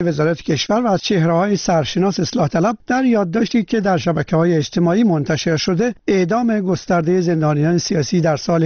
وزارت کشور و از چهره‌های سرشناس اصلاح طلب در یادداشتی که در شبکه‌های اجتماعی منتشر شده اعدام گسترده زندانیان سیاسی در سال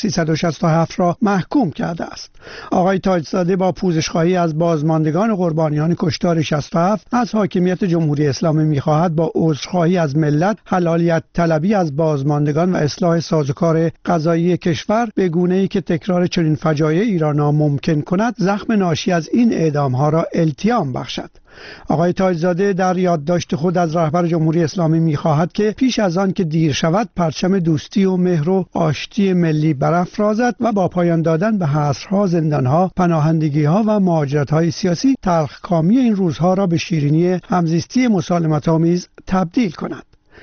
1367 را محکوم کرده است. آقای تاجزاده با پوزش‌خواهی از بازماندگان قربانیان کشتار 67 از حاکمیت جمهوری اسلامی می‌خواهد با عذرخواهی از ملت، حلالیت طلبی از بازماندگان و اصلاح سازوکار قضایی کشور به گونه‌ای که تکرار چنین فجایعی را ناممکن کند، زخم ناشی از این اعدام‌ها را التیام بخشد. آقای تاجزاده در یادداشت خود از رهبر جمهوری اسلامی می‌خواهد که پیش از آن که دیر شود پرچم دوستی و مهر و آشتی ملی برافرازد و با پایان دادن به حصرها، زندانها، پناهندگی‌ها و مهاجرت‌های سیاسی تلخکامی این روزها را به شیرینی همزیستی مسالمت‌آمیز تبدیل کند.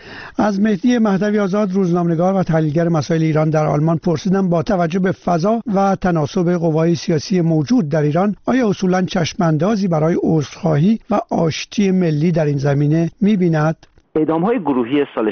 از مهدی مهدوی آزاد، روزنامه‌نگار و تحلیلگر مسائل ایران در آلمان پرسیدم با توجه به فضا و تناسب قوای سیاسی موجود در ایران آیا اصولاً چشم‌اندازی برای عذرخواهی و آشتی ملی در این زمینه می‌بیند؟ اعدام‌های گروهی سال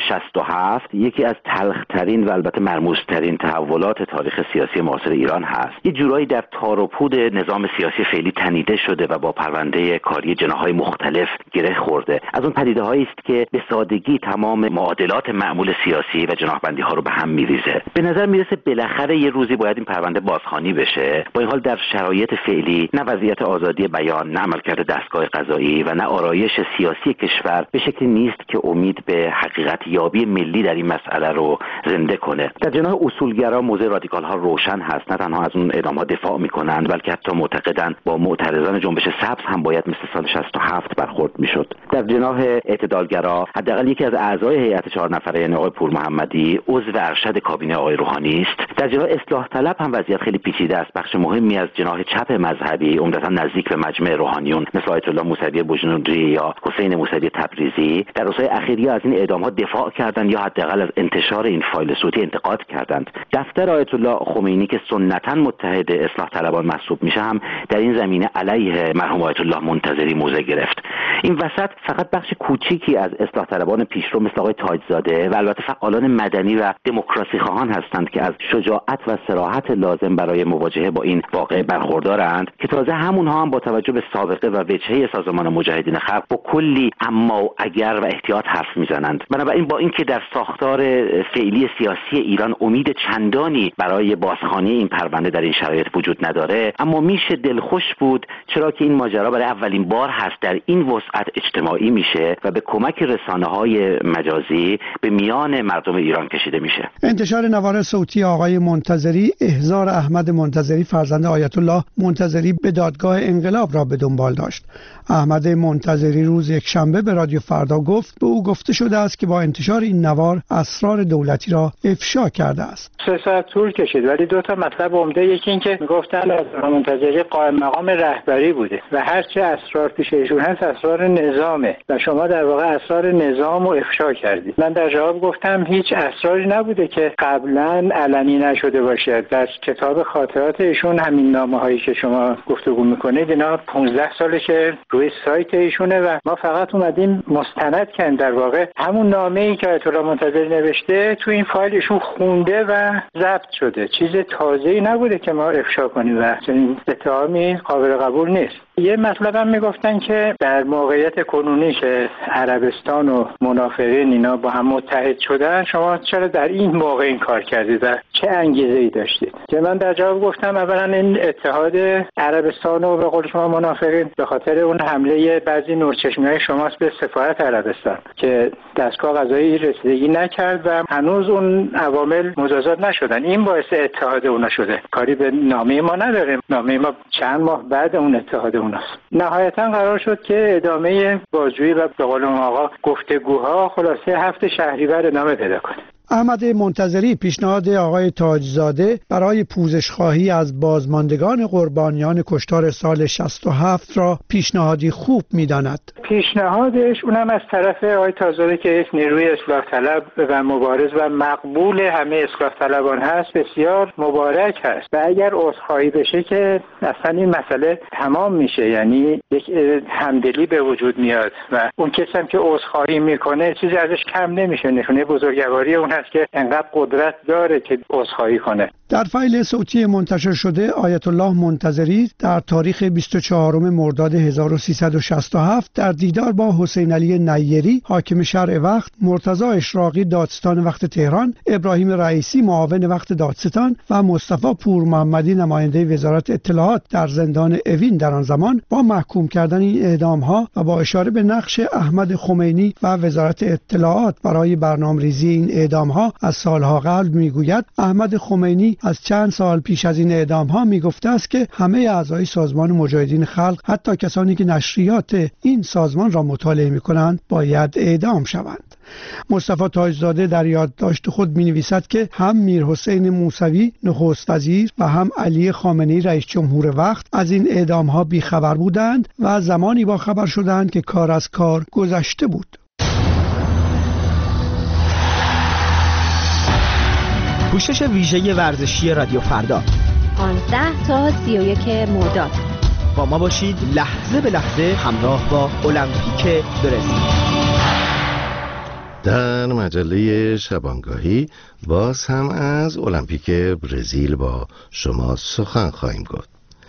67 یکی از تلخ‌ترین و البته مرموزترین تحولات تاریخ سیاسی معاصر ایران هست. یه جورایی در تار و پود نظام سیاسی فعلی تنیده شده و با پرونده کاری جناح‌های مختلف گره خورده. از اون پدیده‌هایی است که به سادگی تمام معادلات معمول سیاسی و جناح‌بندی‌ها رو به هم می‌ریزه. به نظر میرسه بالاخره یه روزی باید این پرونده بازخوانی بشه. با این حال در شرایط فعلی نه وضعیت آزادی بیان، نه عملکرد دستگاه قضایی و نه آرایش سیاسی کشور به شکلی نیست که امید به حقیقت یابی ملی در این مسئله رو زنده کنه. در جناح اصولگرا موضع رادیکال ها روشن هست. نه تنها از اون اعدام ها دفاع میکنند، بلکه حتی معتقدند با معترضان جنبش سبز هم باید مثل سال 67 برخورد میشد. در جناح اعتدالگرا حداقل یکی از اعضای هیئت 4 نفره یعنی آقای پور محمدی عضو ارشد کابینه آقای روحانی است. در جناح اصلاح طلب هم وضعیت خیلی پیچیده است. بخش مهمی از جناح چپ مذهبی عمدتا نزدیک به مجمع روحانیون مثل آیت الله موسوی بجنوردی یا حسین موسوی تبریزی در روزهای اخیر از این اعدام‌ها دفاع کردند یا حداقل از انتشار این فایل صوتی انتقاد کردند. دفتر آیت الله خمینی که سنتاً متحد اصلاح طلبان محسوب میشه هم در این زمینه علیه مرحوم آیت الله منتظری موضع گرفت. این وسط فقط بخش کوچیکی از اصلاح طلبان پیشرو مثل آقای تاجزاده و البته فعالان مدنی و دموکراسی خواهان هستند که از شجاعت و صراحت لازم برای مواجهه با این واقعه برخوردارند که تازه همونها هم با توجه به سابقه و وجهه سازمان مجاهدین خلق با کلی اما و اگر و احتیاط حرف میزنند. بنابراین با اینکه در ساختار فعلی سیاسی ایران امید چندانی برای بازخوانی این پرونده در این شرایط وجود نداره، اما میشه دلخوش بود چرا که این ماجرا برای اولین بار هست در این وسعت اجتماعی میشه و به کمک رسانه‌های مجازی به میان مردم ایران کشیده میشه. انتشار نوار صوتی آقای منتظری احضار احمد منتظری فرزند آیت الله منتظری به دادگاه انقلاب را به دنبال داشت. احمد منتظری روز یکشنبه به رادیو فردا گفت به او گفته شده است که با انتشار این نوار اسرار دولتی را افشا کرده است. 3 ساعت طول کشید ولی 2 تا مطلب عمده، یکی این که میگفتن از منتظری قائم مقام رهبری بوده و هرچه اسرار پیش ایشون هست اسرار نظامه و شما در واقع اسرار نظام رو افشا کردید. من در جواب گفتم هیچ اسراری نبوده که قبلا علنی نشده باشه. در کتاب خاطرات ایشون همین نامه‌هایی که شما گفتگو میکنید اینا 15 ساله که روی سایت ایشونه و ما فقط اومدیم مستند کردیم. در واقع همون نامه‌ای که آیت الله منتظری نوشته تو این فایل ایشون خونده و ضبط شده. چیز تازه‌ای نبوده که ما افشا کنیم و چنین اتهامی قابل قبول نیست. یه مطلب هم میگفتن که در موقعیت کنونی که عربستان و منافقین اینا با هم متحد شدن شما چرا در این موقع این کار کردید و چه انگیزه‌ای داشتید؟ که من در جواب گفتم اولا این اتحاد عربستان و به قول شما منافقین به خاطر اون حمله بعضی نورچشمی‌های شماست به سفارت عربستان که دستگاه قضایی رسیدگی نکرد و هنوز اون عوامل مجازات نشدن. این باعث اتحاد اونا شده. کاری به نامه ما نداره. نامه ما چند ماه بعد اون اتحاد اوناست. نهایتا قرار شد که ادامه بازجویی و به قول آقا گفتگوها خلاصه 7 شهریور ادامه پیدا کنه. احمد منتظری پیشنهاد آقای تاجزاده برای پوزش‌خواهی از بازماندگان قربانیان کشتار سال 67 را پیشنهادی خوب می‌داند. پیشنهادش اونم از طرف آقای تاجزاده که یک نیروی اصلاح طلب و مبارز و مقبول همه اصلاح طلبان هست بسیار مبارک هست و اگر عذرخواهی بشه که اصلا این مسئله تمام میشه، یعنی یک همدلی به وجود میاد و اون کسی هم که عذرخواهی میکنه چیزی ازش کم نمیشه، نشونه بزرگواری اون هست هست که انقدر قدرت داره که عذرخواهی کنه. در فایل صوتی منتشر شده آیت الله منتظری در تاریخ 24 مرداد 1367 در دیدار با حسین علی نیری حاکم شرع وقت، مرتضی اشراقی دادستان وقت تهران، ابراهیم رئیسی معاون وقت دادستان و مصطفی پور محمدی نماینده وزارت اطلاعات در زندان اوین در آن زمان با محکوم کردن این اعدام‌ها و با اشاره به نقش احمد خمینی و وزارت اطلاعات برای برنامه‌ریزی این اعدام‌ها از سالها قبل میگوید احمد خمینی از چند سال پیش از این اعدام‌ها میگفته است که همه اعضای سازمان مجاهدین خلق، حتی کسانی که نشریات این سازمان را مطالعه می‌کنند، باید اعدام شوند. مصطفی تاجزاده در یادداشت خود می‌نویسد که هم میرحسین موسوی نخست وزیر و هم علی خامنه‌ای رئیس جمهور وقت از این اعدام‌ها بیخبر بودند و زمانی با خبر شدند که کار از کار گذشته بود. پوشش ویژه ورزشی رادیو فردا 15 تا 31 مرداد. با ما باشید لحظه به لحظه همراه با المپیک برزیل. در مجله شبانگاهی باز هم از المپیک برزیل با شما سخن خواهیم گفت.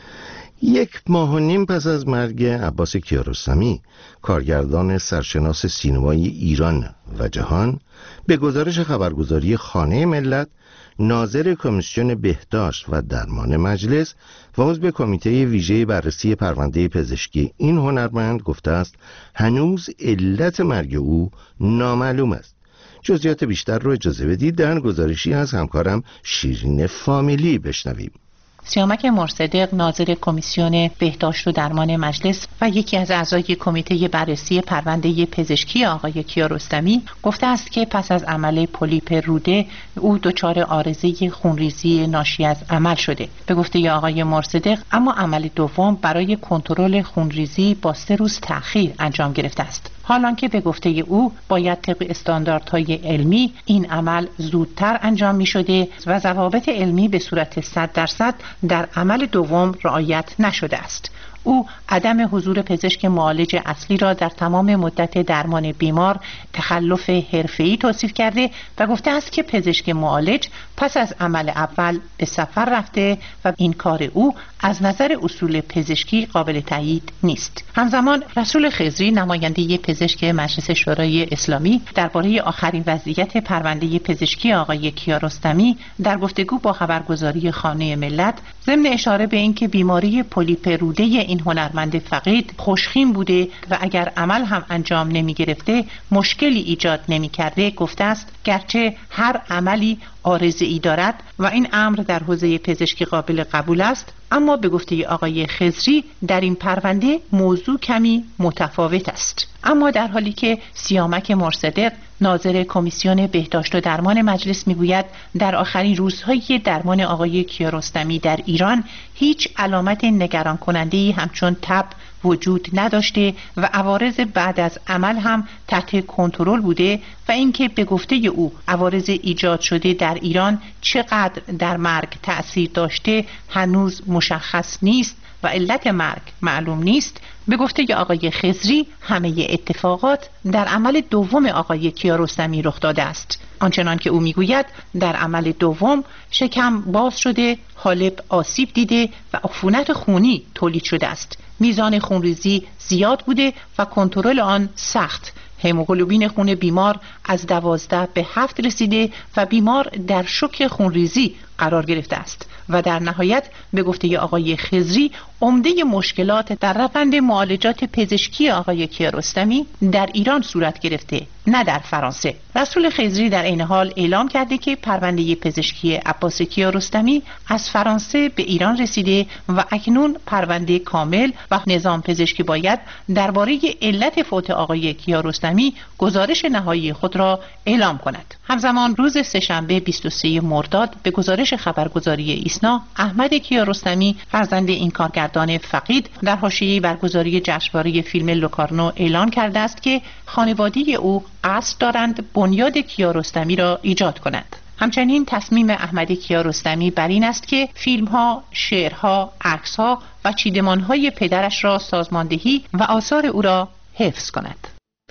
1.5 ماه پس از مرگ عباس کیارستمی، کارگردان سرشناس سینمای ایران و جهان، به گزارش خبرگزاری خانه ملت، ناظر کمیسیون بهداشت و درمان مجلس و عضو کمیته ویژه بررسی پرونده پزشکی این هنرمند گفته است هنوز علت مرگ او نامعلوم است. جزئیات بیشتر رو اجازه بدید در گزارشی از همکارم شیرین فامیلی بشنویم. سیامک مرصدق، ناظر کمیسیون بهداشت و درمان مجلس و یکی از اعضای کمیته بررسی پرونده پزشکی آقای کیارستمی، گفته است که پس از عمل پولیپ روده او دچار عارضه خونریزی ناشی از عمل شده. به گفته آقای مرصدق، اما عمل دوم برای کنترل خونریزی با 3 روز تأخیر انجام گرفته است. حالانکه به گفته او باید طبق استانداردهای علمی این عمل زودتر انجام می شده و ضوابط علمی به صورت 100% در عمل دوم رعایت نشده است. او عدم حضور پزشک معالج اصلی را در تمام مدت درمان بیمار تخلف حرفه‌ای توصیف کرده و گفته است که پزشک معالج پس از عمل اول به سفر رفته و این کار او از نظر اصول پزشکی قابل تایید نیست. همزمان رسول خضری، نماینده پزشک مجلس شورای اسلامی، درباره آخرین وضعیت پرونده پزشکی آقای کیارستمی در گفتگو با خبرگزاری خانه ملت، ضمن اشاره به اینکه بیماری پولیپ روده این هنرمند فقید خوشخیم بوده و اگر عمل هم انجام نمی گرفته مشکلی ایجاد نمی کرده، گفته است گرچه هر عملی عارضه‌ای دارد و این امر در حوزه پزشکی قابل قبول است، اما به گفته آقای خضری در این پرونده موضوع کمی متفاوت است. اما در حالی که سیامک مرصدق، ناظر کمیسیون بهداشت و درمان مجلس، میگوید در آخرین روزهای درمان آقای کیارستمی در ایران هیچ علامت نگران کننده‌ای همچون تب وجود نداشته و عوارض بعد از عمل هم تحت کنترل بوده و اینکه به گفته او عوارض ایجاد شده در ایران چقدر در مرگ تأثیر داشته هنوز مشخص نیست و علت مرگ معلوم نیست. به گفته آقای خضری همه اتفاقات در عمل دوم آقای کیارستمی رخ داده است. آنچنان که او میگوید در عمل دوم شکم باز شده، حالب آسیب دیده و عفونت خونی تولید شده است. میزان خونریزی زیاد بوده و کنترل آن سخت. هموگلوبین خون بیمار از 12 به 7 رسیده و بیمار در شوک خونریزی قرار گرفته است و در نهایت به گفته آقای خضری عمده مشکلات در روند معالجات پزشکی آقای کیارستمی در ایران صورت گرفته، نه در فرانسه. رسول خضری در این حال اعلام کرده که پرونده پزشکی عباس کیارستمی از فرانسه به ایران رسیده و اکنون پرونده کامل و نظام پزشکی باید درباره علت فوت آقای کیارستمی گزارش نهایی خود را اعلام کند. همزمان روز سه‌شنبه 23 مرداد به گزارش خبرگزاری ایسنا، احمد کیارستمی، فرزند این کارگردان فقید، در حاشیه برگزاری جشنواره فیلم لوکارنو اعلان کرده است که خانواده او قصد دارند بنیاد کیارستمی را ایجاد کنند. همچنین تصمیم احمد کیارستمی بر این است که فیلم‌ها، شعرها، عکس‌ها و چیدمان‌های پدرش را سازماندهی و آثار او را حفظ کند.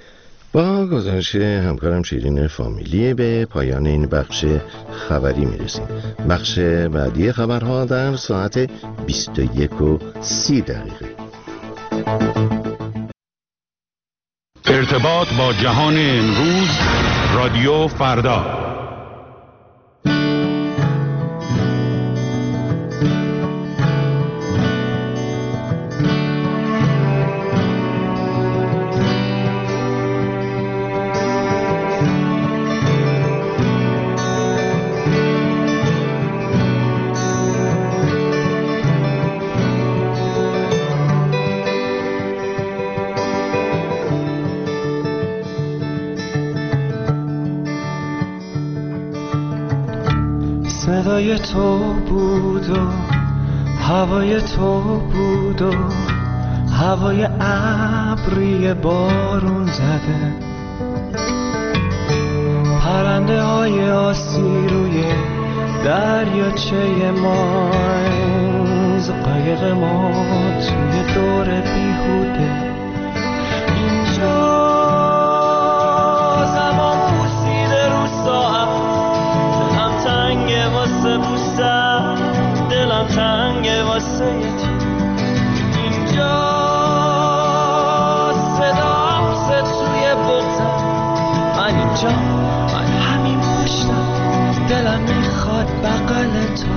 با گزارش همکارم شیرین فامیلی به پایان این بخش خبری میرسیم. بخش بعدی خبرها در ساعت 21:30. ارتباط با جهان امروز، رادیو فردا. صدای تو بود و هوای تو بود و هوای ابری بارون زده، پرنده های آسی روی دریاچه ماینز، قایق ما توی دور بیهوده. اینجا زمان پوسیده رو ساعت، دلم تنگه واسه بوسم، دلم تنگه واسه یکی. اینجا صدا توی بغزم، من اینجا، من همین پشتم، دلم میخواد بغل تو.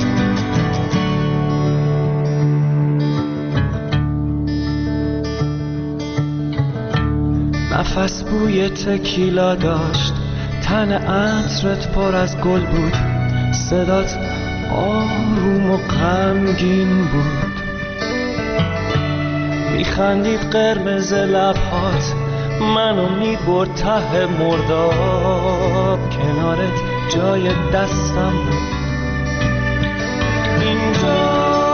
نفس بوی تکیلا داشت، تن عطرت پر از گل بود، صدات آروم و غمگین بود. میخندید قرمز لبهات، منو میبرد ته مرداب، کنارت جای دستم بود. اینجا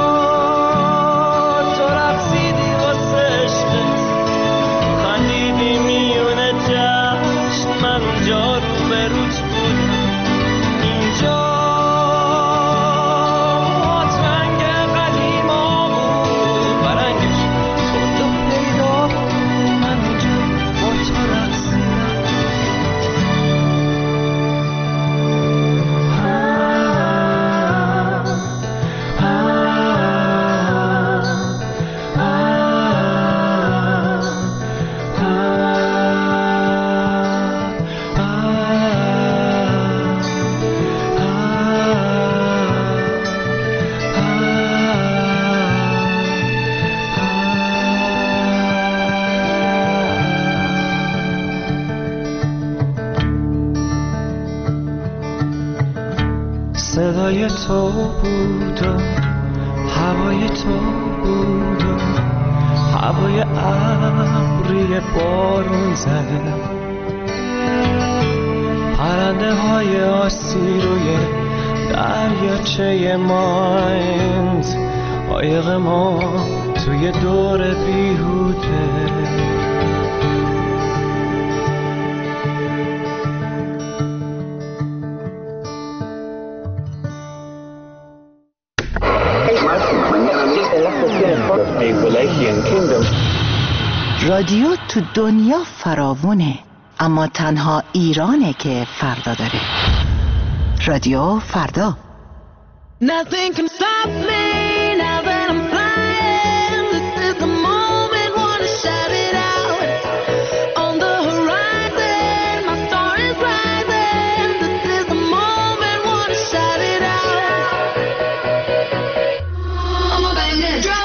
تو رقصیدی واسه عشقت، خندیدی میونه جشن، من اونجا رو به روت بودم. اینجا رنگ قدیما بود و رنگش تو پیدا بود، من اونجا با تو رقصیدم. صدای تو بود و هوای تو بود و هوای ابری بارون زده، پرنده های آسی روی دریاچه ماینز، قایق ما توی دور بیهوده. رادیو تو دنیا فراوونه، اما تنها ایرانه که فردا داره. رادیو فردا. Nothing can stop me now that I'm flying. This is the moment, wanna shout it out. On the horizon, my star is rising. This is the moment, wanna shout it out. I'ma bang that drum.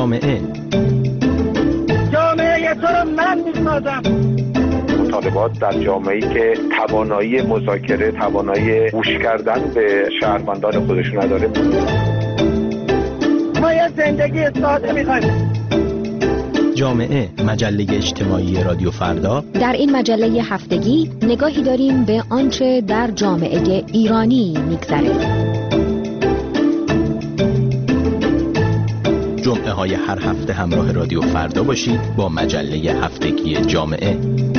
جامعه تو رو من میسازم. مطالبات در جامعه‌ای که توانایی مذاکره، توانایی گوش کردن به شهروندان خودشون نداره. ما یه زندگی ساده می‌خوایم. جامعه، مجله اجتماعی رادیو فردا. در این مجله هفتگی نگاهی داریم به آنچه در جامعه ایرانی می‌گذره. جمعه های هر هفته همراه رادیو فردا باشید با مجله هفتگی جامعه.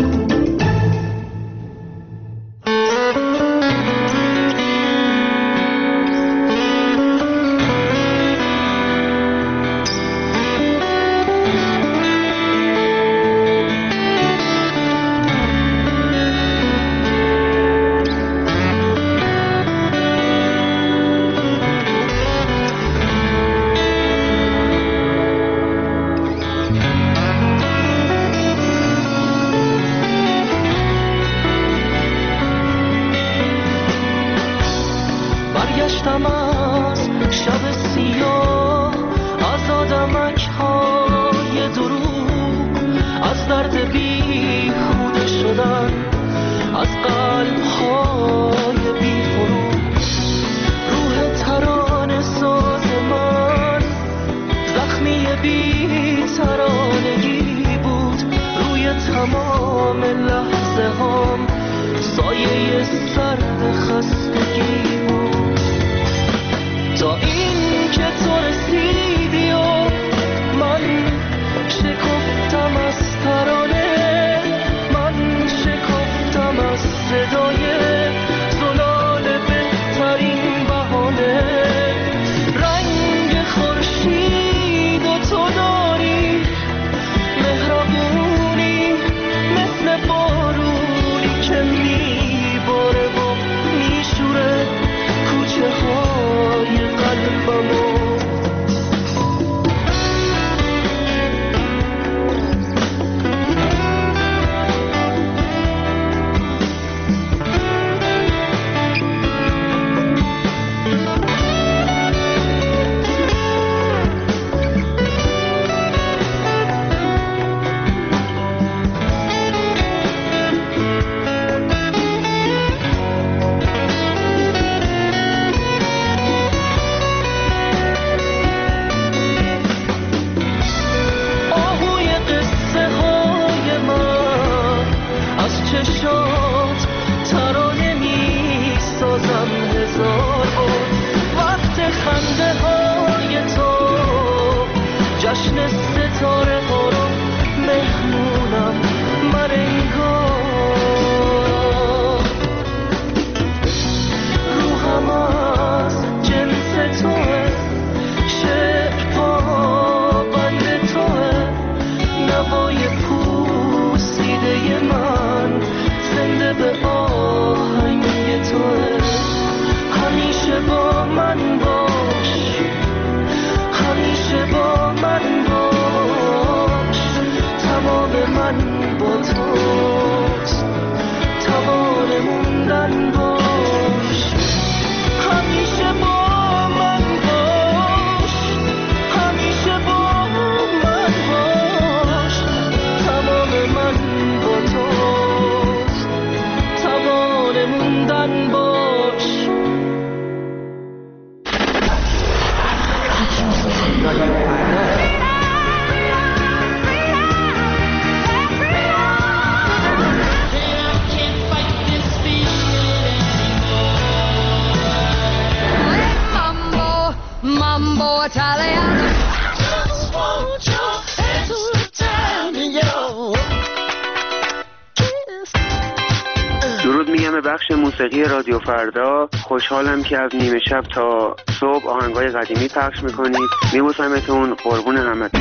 درود میگم به بخش موسیقی رادیو فردا. خوشحالم که از نیمه شب تا صبح آهنگای قدیمی پخش میکنید. میبوسمتون، قربون همتون.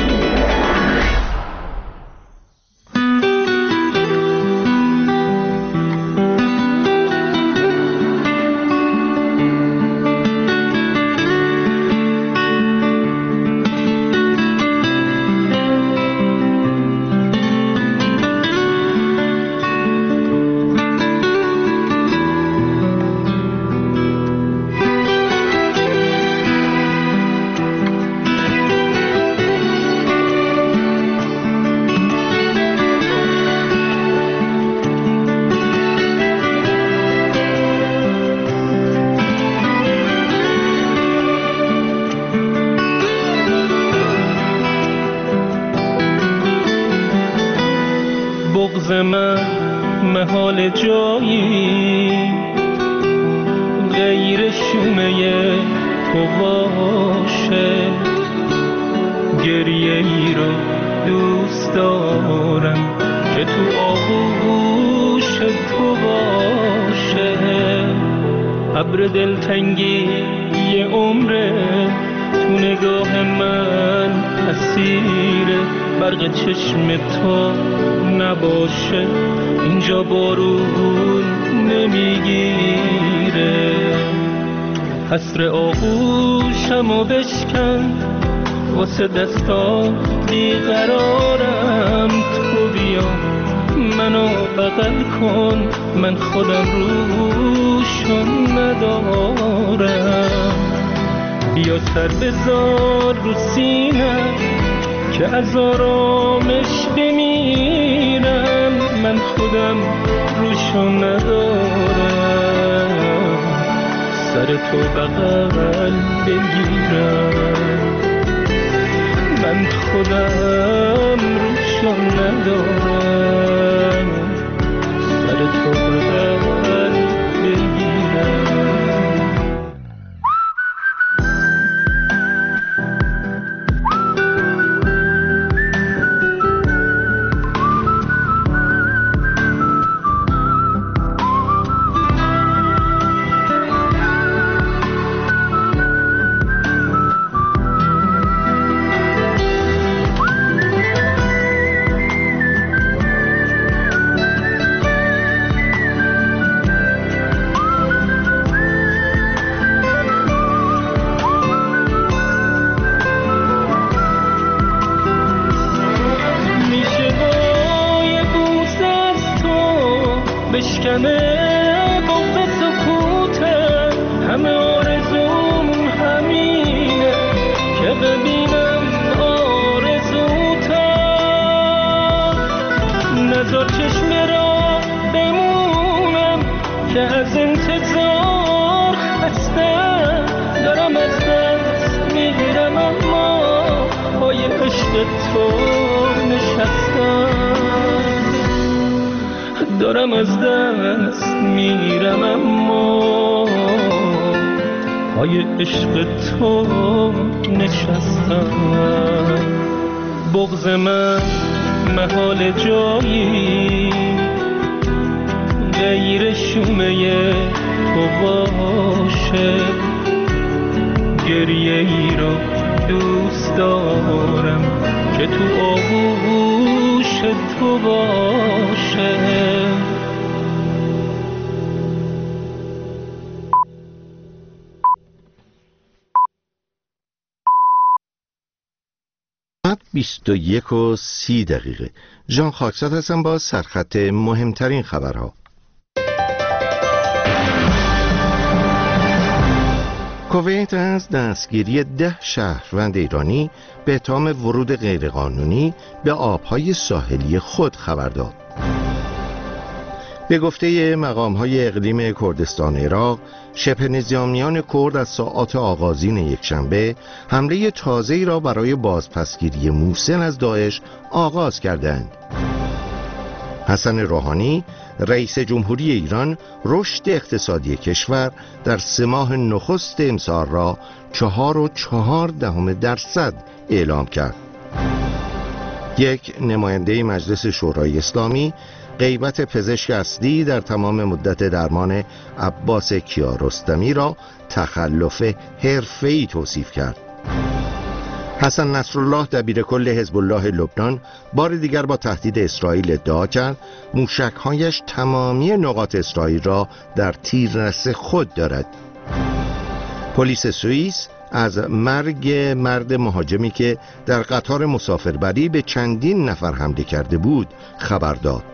بغض من محال جایی غیر شومه تو باشه، گریه ای رو دوست دارم که تو آغوش تو باشه. ابر دلتنگی یه عمره تو نگاه من اسیره، برق چشم تو نباشه اینجا بارون نمیگیره. حسر آغوشمو بشکن واسه دستان بیقرارم، تو بیا منو بغل کن من خودم روشو ندارم. بیا سر بذار رو سینه که از آرامش بمیرم، من خودم روشو ندارم. سر تو بغل بگیرم من خودم روشو ندارم. سر تو بغل بگیرم. دارم از دست میرم اما پای عشق تو نشستم. بغض من محال جایی غیر شومه تو باشه، گریه ای رو دوست دارم که تو آغوش تو باشه. ساعت 21:30 ژان خاکساد هستم با سرخط مهمترین خبرها. کویت از دستگیری 10 شهروند ایرانی به اتهام ورود غیرقانونی به آبهای ساحلی خود خبر داد. به گفته مقام‌های اقلیم کردستان عراق، شبه نظامیان کرد از ساعات آغازین یکشنبه حمله تازه‌ای را برای بازپسگیری موسن از داعش آغاز کردند. حسن روحانی، رئیس جمهوری ایران، رشد اقتصادی کشور در 3 ماه نخست امسال را 4.4% اعلام کرد. یک نماینده مجلس شورای اسلامی غیبت پزشک اصلی در تمام مدت درمان عباس کیارستمی را تخلف حرفه‌ای توصیف کرد. حسن نصرالله دبیرکل حزب الله لبنان بار دیگر با تهدید اسرائیل ادعا کرد موشک‌هایش تمامی نقاط اسرائیل را در تیررس خود دارد. پلیس سوئیس از مرگ مرد مهاجمی که در قطار مسافربری به چندین نفر حمله کرده بود خبر داد.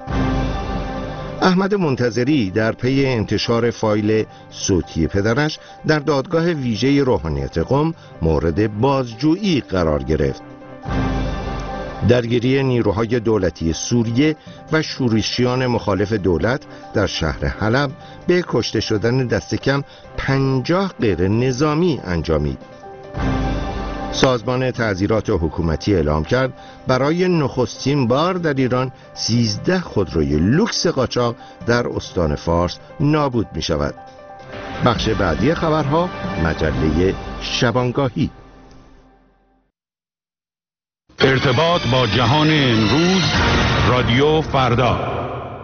احمد منتظری در پی انتشار فایل صوتی پدرش در دادگاه ویژه روحانیت قم مورد بازجویی قرار گرفت. درگیری نیروهای دولتی سوریه و شورشیان مخالف دولت در شهر حلب به کشته شدن دست کم 50 غیر نظامی انجامید. سازمان تعزیرات حکومتی اعلام کرد برای نخستین بار در ایران 13 خودروی لوکس قاچاق در استان فارس نابود می شود. بخش بعدی خبرها مجله شبانگاهی. ارتباط با جهان امروز، رادیو فردا.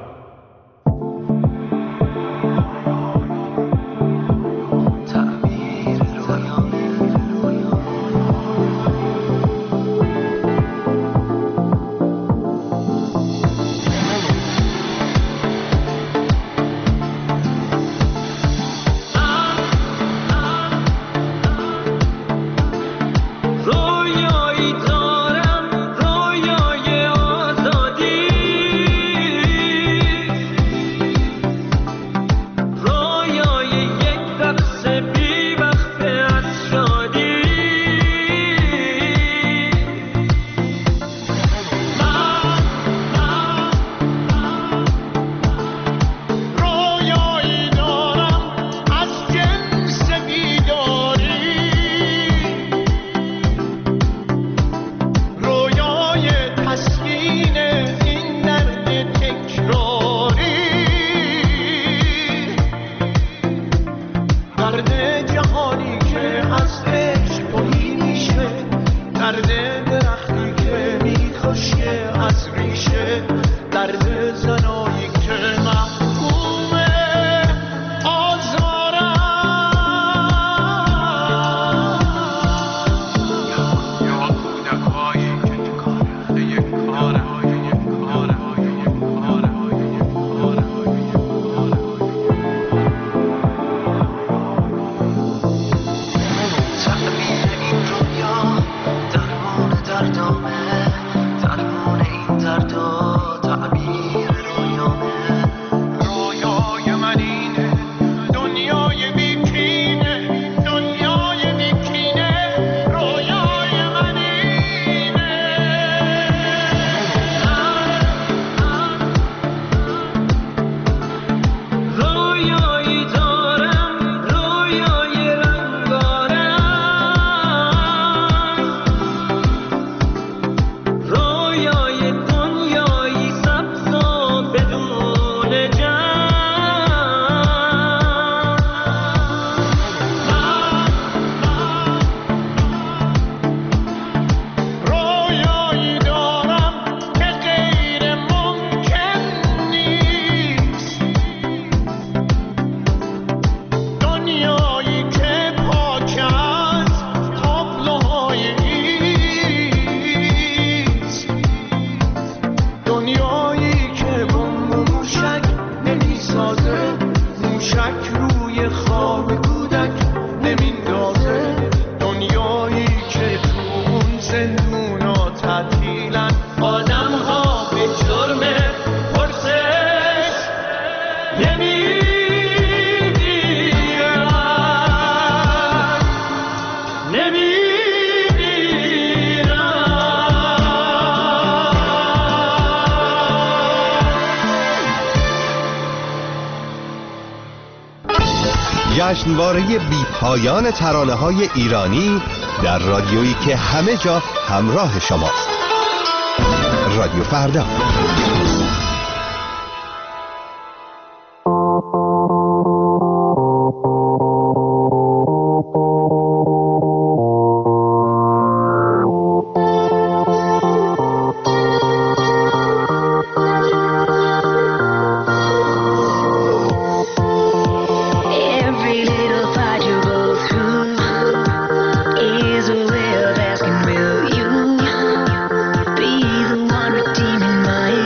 جشنواره بی پایان ترانه‌های ایرانی در رادیویی که همه جا همراه شماست. رادیو فردا. Asking will you be the one redeeming my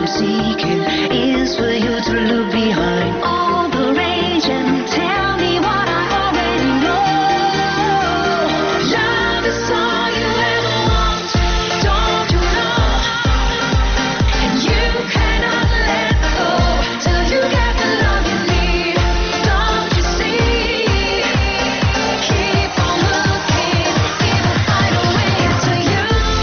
seeking is for you to look behind all the rage and tell me what I already know. Love is all you ever want, don't you know? And you cannot let go till you get the love you need. Don't you see? Keep on looking, it will find a way to you.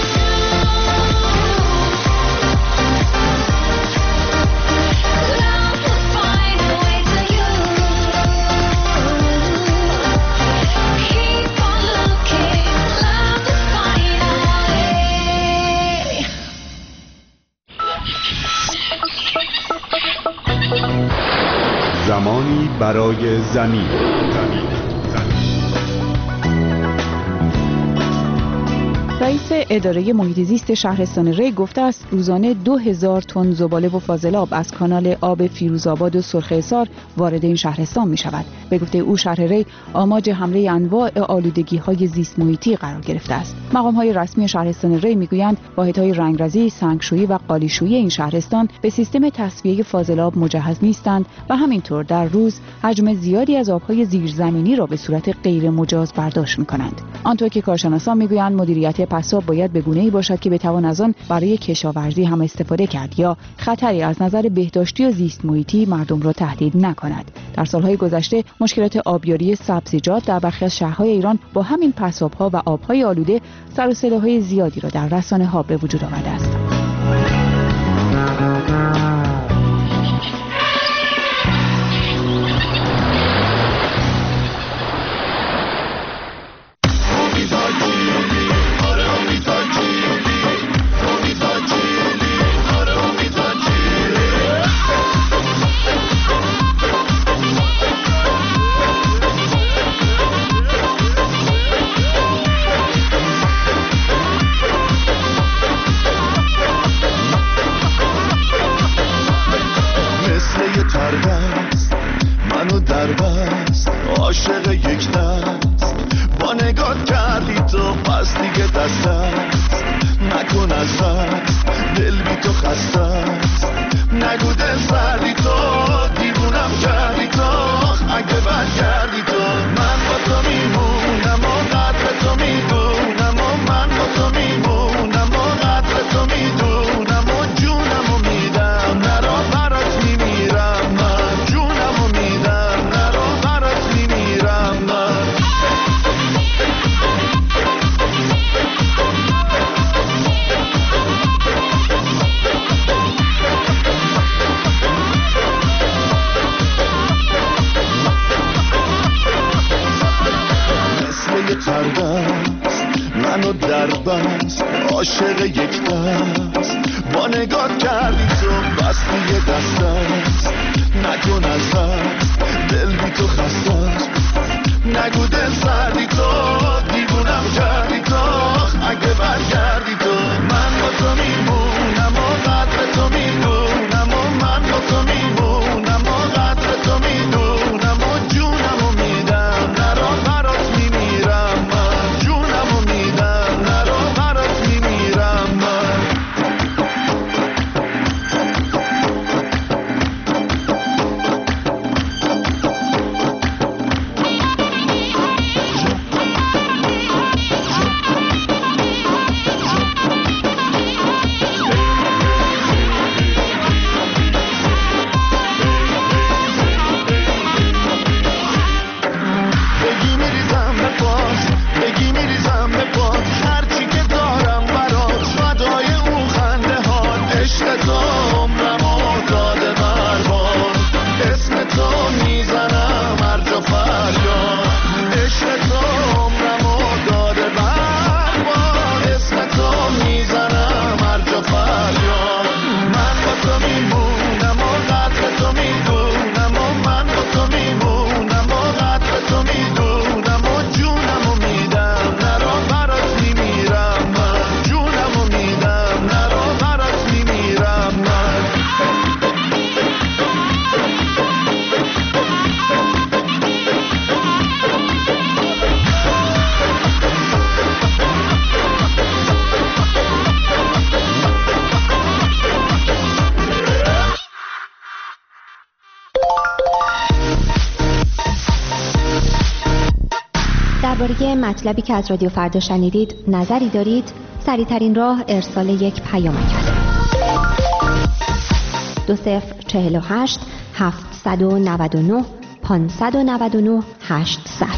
Love will find a way to you. Keep on looking, love will find a way. زمانی برای زمین. رئیس اداره محیط زیست شهرستان ری گفته است روزانه 2000 تن زباله و فاضلاب از کانال آب فیروزآباد و سرخ وارد این شهرستان می شود. به گفته او شهر ری آماج حمله انواع آلودگی‌های زیست محیطی قرار گرفته است. مقام‌های رسمی شهرستان ری می‌گویند واحدهای رنگرزی، سنگشویی و قالیشویی این شهرستان به سیستم تصفیه فاضلاب مجهز نیستند و همینطور در روز حجم زیادی از آب‌های زیرزمینی را به صورت غیر مجاز برداشت می‌کنند. آنطور که کارشناسان می‌گویند مدیریت پساب باید به گونه‌ای باشد که بتوان از آن برای کشاورزی هم استفاده کرد یا خطری از نظر بهداشتی و زیست محیطی مردم را تهدید نکند. در سالهای گذشته مشکلات آبیاری سبزیجات در برخی از شهرهای ایران با همین پساب‌ها و آب‌های آلوده سر و صداهای زیادی را در رسانه‌ها به وجود آورده است. منو در بست عاشق یک دست با نگات کردی تو پس دیگه دست است نکن از دست دل بی تو خسته است نگو دل سردی تو دیوونم کردی تو اگه برگردی تو من با تو میمونم و قدر تو میدونم و من با تو میمونم و قدر تو میدونم و جونم و میدم نرا برات میمیرم من جونم و میدم نرا برات میمیرم من مثل یه تردست منو در بست عاشق یک دست با نگات کردی تو بستی یه دست است نکن از دست دل بی تو خسته است نگو دل سردی تو دیوونم کردی تو اگه برگردی تو من با تو میمونم و قدر تو میدونم و من با تو میمونم و قدر تو میدونم و جونم و میدم نرا برات میمیرم من جونم و میدم نرا برات میمیرم من درباره مطلبی که از رادیو فردا شنیدید نظری دارید؟ سریع‌ترین راه ارسال یک پیامک است. 2048 799 599 800.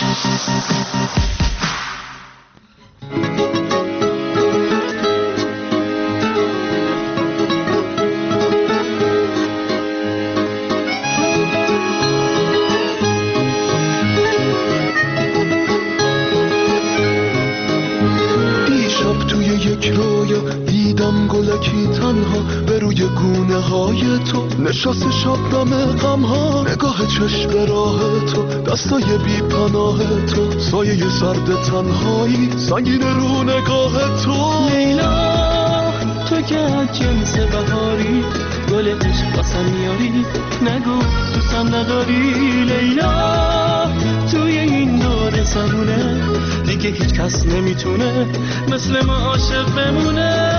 گلکی تنها به روی گونه های تو نشست شبنم غم ها، نگاه چشم به راه تو، دستای بی پناه تو، سایه سرد تنهایی سنگین رو نگاه تو. لیلا تو که از جنس بهاری، گل عشق واسم میاری، نگو دوستم نداری. لیلا توی این دور زمونه دیگه هیچ کس نمیتونه مثل ما عاشق بمونه.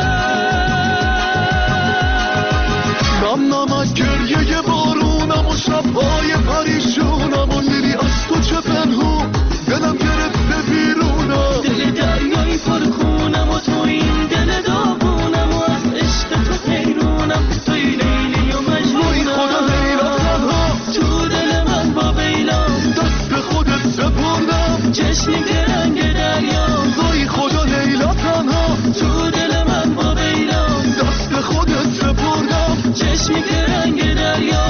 نمک گریه بارونم و شبهای پریشونم و لیلی از تو چه پنهون دلم گرفته بیرونم. دل دریایی پرخونم و تو این دل داغونم و از عشق تو حیرونم. توی لیلی و مجنونم. وای خدا لیلا تنها تو دل من با بیلام، دست به خودت سپردم چشمی که رنگ دریا. وای خدا لیلا تنها تو دل من با بیلام، دست به خودت سپردم چشمی که رنگ دریا.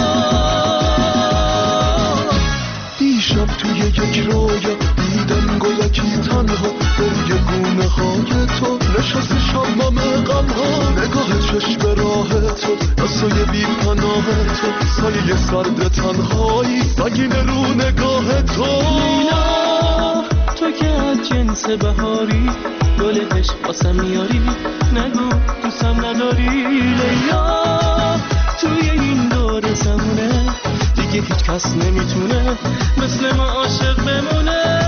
دیشب توی یک رویا دیدم گلکی تنها به روی گونه های تو نشست شبنم غم ها، نگاه چشم به راه تو، دستای بی پناه تو، سایه سرد تنهایی سنگین رو نگاه تو. لیلا تو که از جنس بهاری، گل عشق واسم میاری، نگو دوستم نداری. لیلا توی این دور زمونه دیگه هیچ کس نمیتونه مثل ما عاشق بمونه.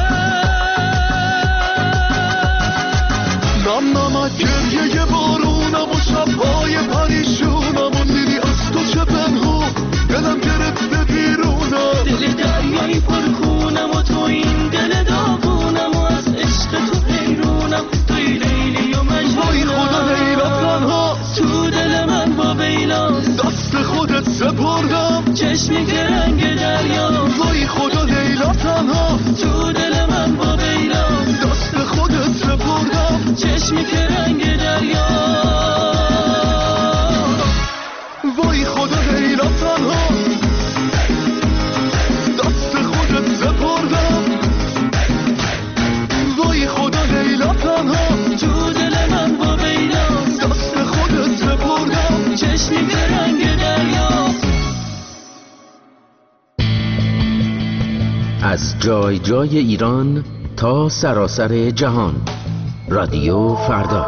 نمک گریه بارونم و شبهای پریشونم و لیلی از تو چه پنهون دلم گرفته بیرونم. دل دریایی پرخونم و تو این دل داغونم و از عشق تو حیرونم. توی لیلی و مجنونم. وای خدا لیلا تنها تو دل من با بیلام، دست خودت سپردم چشمی که رنگ دریا. وای خدا لیلا تنها تو دل من با بیلام، دست خودت سپردم چشمی که رنگ دریا. وای خدا لیلا تنها دست خودت سپردم. وای خدا لیلا تنها تو دل من با بیلام، دست خودت سپردم چشمی که رنگ دریا. از جای جای ایران تا سراسر جهان، رادیو فردا.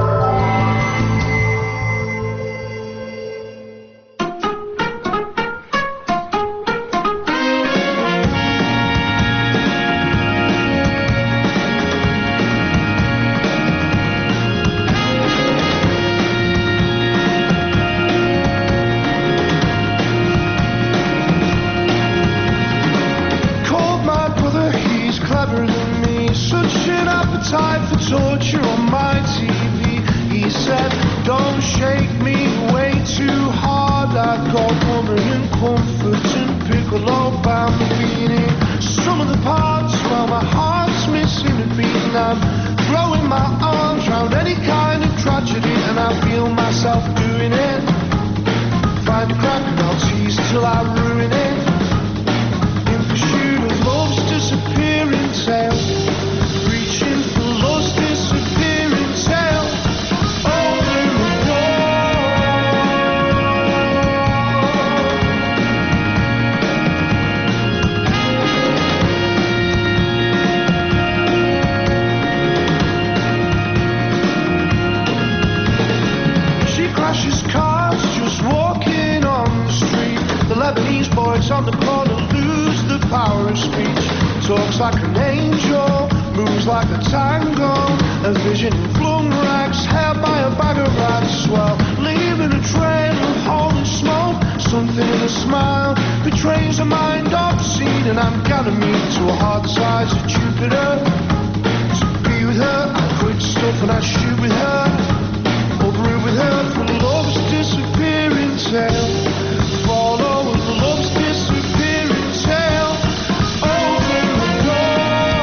On the corner, lose the power of speech. Talks like an angel, moves like a tango. A vision in flung rags, held by a bag of rats. Well, leaving a trail of holy smoke. Something in a smile betrays a mind obscene, and I'm gonna meet to a heart the size of Jupiter. To be with her, I quit stuff and I shoot with her, or brew with her for love's disappearing tale. Follow the love's disappearing tale. Open the door.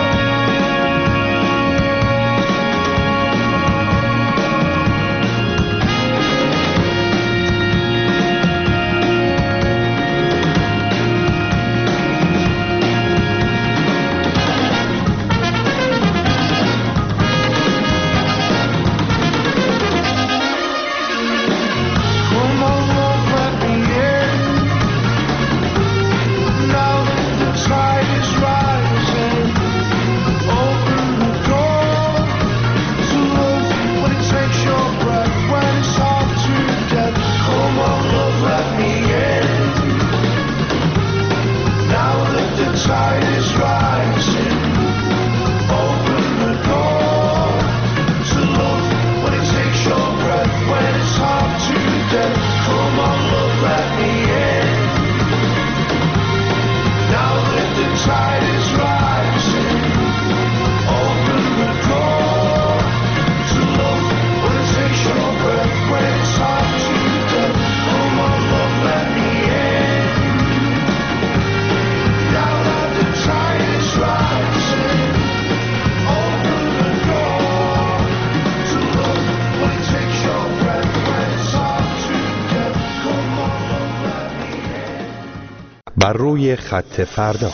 بر روی خط فردا.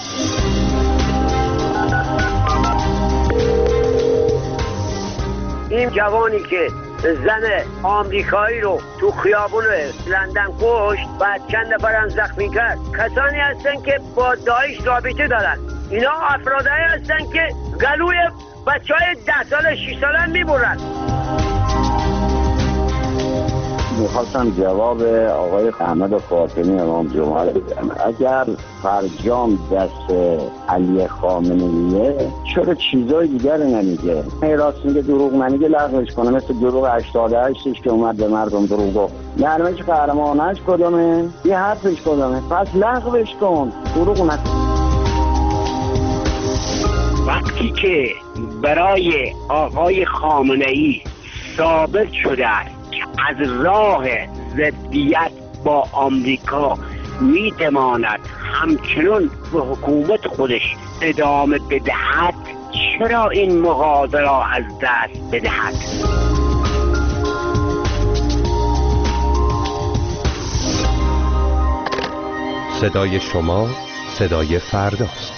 این جوانی که زن آمریکایی رو تو خیابون لندن کشت و چند نفرم زخمی کرد، کسانی هستن که با داعش رابطه دارن. اینا افرادایی هستن که گلوی بچهای 10 ساله 6 ساله میبرن. میخواستم جواب آقای احمد فاطمی امام جمعه رو بدم. اگر فرجام دست علی خامنه‌ایه چرا چیزای دیگر نمیگه؟ راست میگه دروغ نمیگه لغوش کنه، مثل دروغ 88ش که اومد به مردم دروغ گفت. نرمش قهرمانش کدومه؟ یه حرفش کدومه؟ پس لغوش کن، دروغ نکن. وقتی که برای آقای خامنه‌ای ثابت شده از راه ضدیت با آمریکا میتواند همچنان به حکومت خودش ادامه بدهد، چرا این مغازه را از دست بدهد؟ صدای شما صدای فرداست.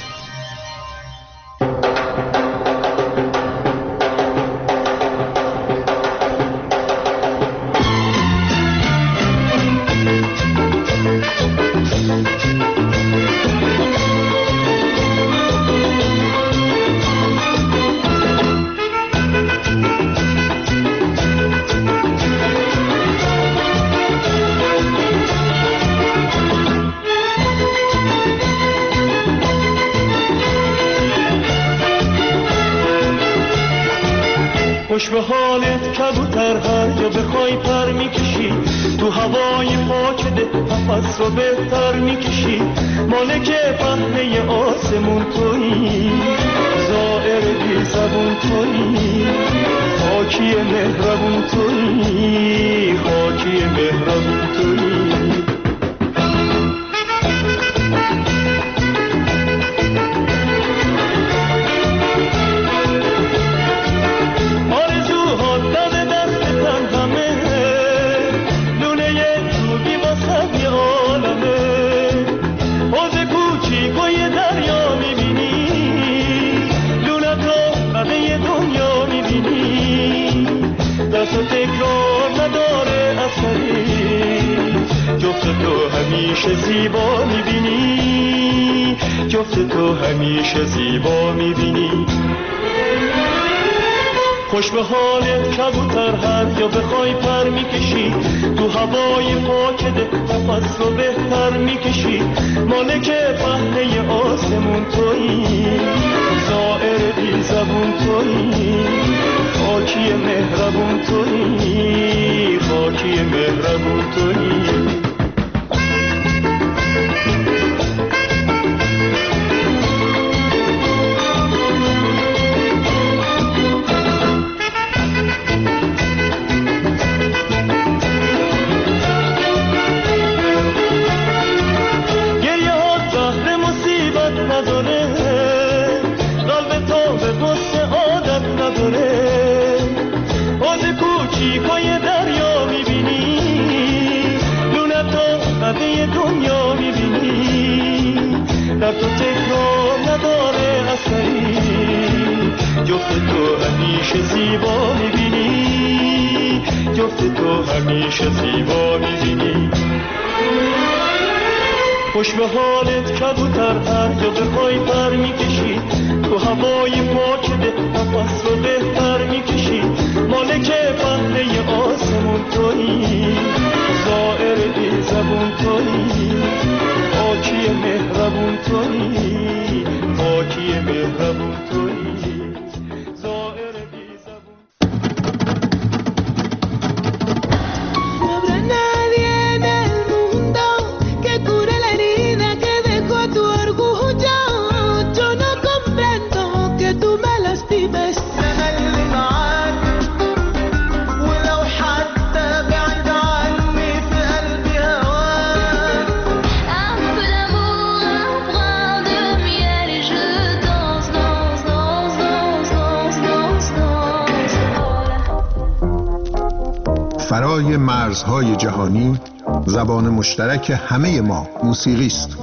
خوش به حالت کبوتر، هر جا بخوای پر میکشی، تو هوای پاک ده نفس رو بهتر میکشی. مالک پهنه آسمون تویی، زائر بی زبون تویی، خاکی مهربون تویی، خاکی مهربون تویی. جفت تو همیشه زیبا میبینی، جفت تو همیشه زیبا میبینی. خوش به حالت کبوتر، هر جا بخوای پر میکشی، تو هوای پاک ده نفس رو بهتر میکشی. مالک پهنه آسمون تویی، زائر بی زبون تویی، خاکی مهربون تویی، خاکی مهربون تویی. حرکت و تکرار نداره اثری، جفت تو همیشه زیبا میبینی، جفت تو همیشه زیبا میبینی. خوش به حالت کبوتر، هر جا بخوای پر میکشی، تو هوای پاک ده نفس رو بهتر میکشی. مالک پهنه آسمون تویی، زائر بی زبون تویی، پاکی مهربون تویی، پاکی مهربون تویی، زائر بی زبون. فرای مرزهای جهانی، زبان مشترک همه ما موسیقی است.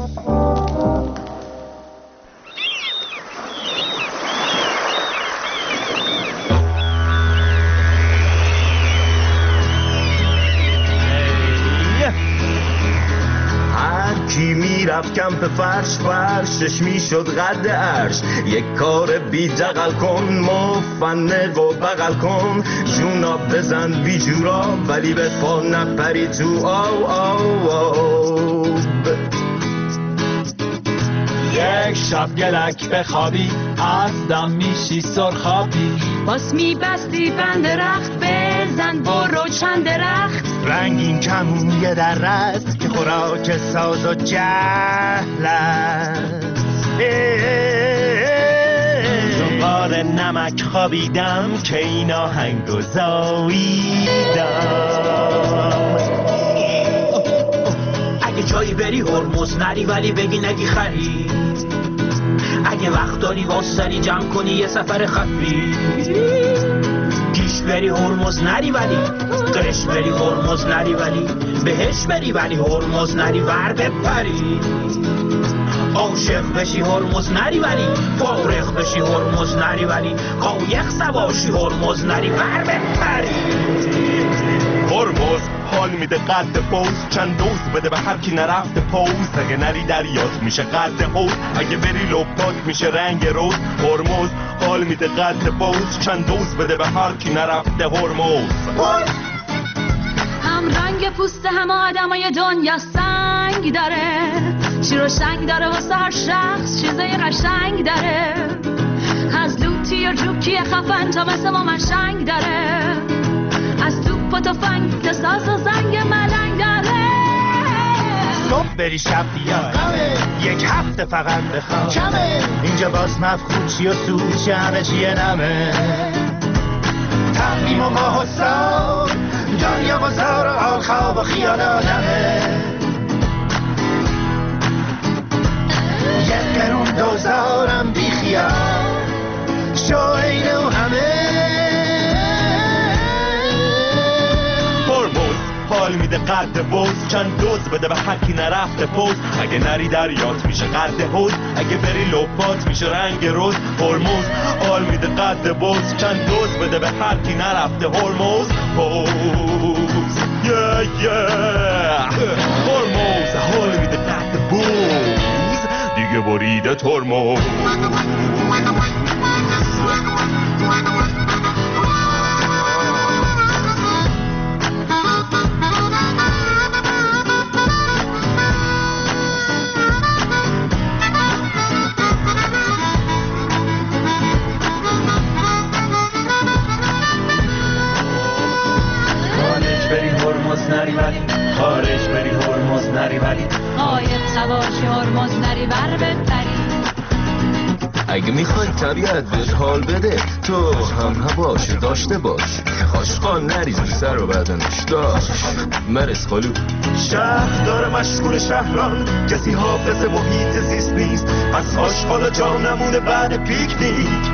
میرفت کمپ فرش، فرشش میشد قد عرش. یک کار بی دقل کن، مفنق و بغل کن، جونا بزن بی جورا ولی به پا نپری تو آو آو آو. یک شب گلک بخوابی، از دم میشی سرخابی. باز میبستی بند درخت، بزن برو چند درخت. رنگین کمونیه در رست که خوراک ساز و جهل است. زنبار نمک خوابیدم که این آهنگو زاییدم. اگه جایی بری هرمز نری ولی بگی نگی خری. اگه وقت داری واسری جمع کنی یه سفر خفی. گیش بری هرمز نری ولی قرش بری هرمز نری ولی بهش بری ولی هرمز نری ور بپری. عاشق بشی هرمز نری ولی فارغ بشی هرمز نری ولی قایق سواشی هرمز نری ور بپری. هرمز حال میده قد پوز، چند دوز بده به هر کی نرفته پوز. اگه نری دریات میشه قد حوض، اگه بری لپات میشه رنگ روز. هرمز حال میده قد پوز، چند دوز بده به هر کی نرفته هرمز. هم رنگ پوست هم آدمای دنیا سنگ داره، شیر و شنگ داره واسه هر شخص چیزای قشنگ داره. از لوتی و جوکی خفن تا مثل ما منشنگ داره، از توپ و تفنگ تا ساز و زنگ ملنگ داره. صبح بری شب بیای، یک هفته فقط بخواب، اینجا باز مفخوچی و سوچی همه چیه نمه. تقویم و ماه و سال، دنیا بازار و حال خواب و خیال آدمه. یک قرون دوزارم بی خیال، شاینه و همه. حال میده قد بوز، چند دوز بده به هر کی نرفته پوز. اگه نری دریات میشه قد حوض، اگه بری لپات میشه رنگ روز. هرمز حال میده قد بوز، چند دوز بده به هر کی نرفته هرمز. پوز هرمز حال میده قد بوز، دیگه بریده ترمز. نری ولی خارج بری هرمز نری ولی قایق سواشی هرمز نری ور بپری. اگه میخوای طبیعت بهت حال بده، تو هم هواش داشته باش. آشقان نریز سر و بدنش داشت مرس خالو. شهر داره مشغول شهران، کسی حافظ محیط زیست نیست، پس آشغال جا نمونه بعد پیکنیک.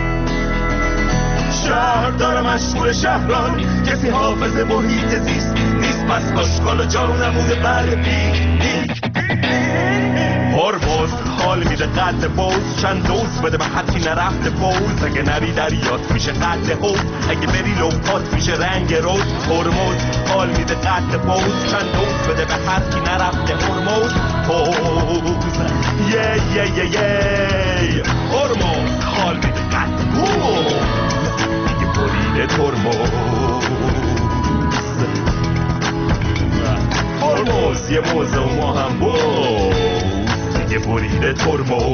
شهر داره مشغول شهران، کسی حافظ محیط زیست نیست، پس آشغال جا نمونه بعد پیکنیک. هرمز حال میده قد بوز چند دوز بده به حتی نرفته بوز اگه نری دریات میشه قد حوز اگه بری لوپات میشه رنگ روز هرمز حال میده قد بوز چند دوز بده به حتی نرفته هرمز یه هرمز حال میده قد بوز دیگه بریده ترمز هرمز یه موزه و ما هم بوز دیگه بریده ترمز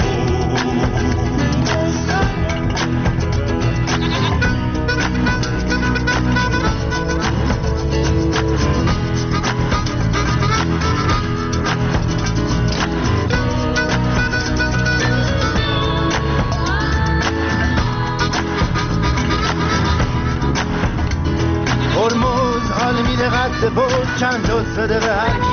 هرمز حال میده قد بود چند دوست بده به هر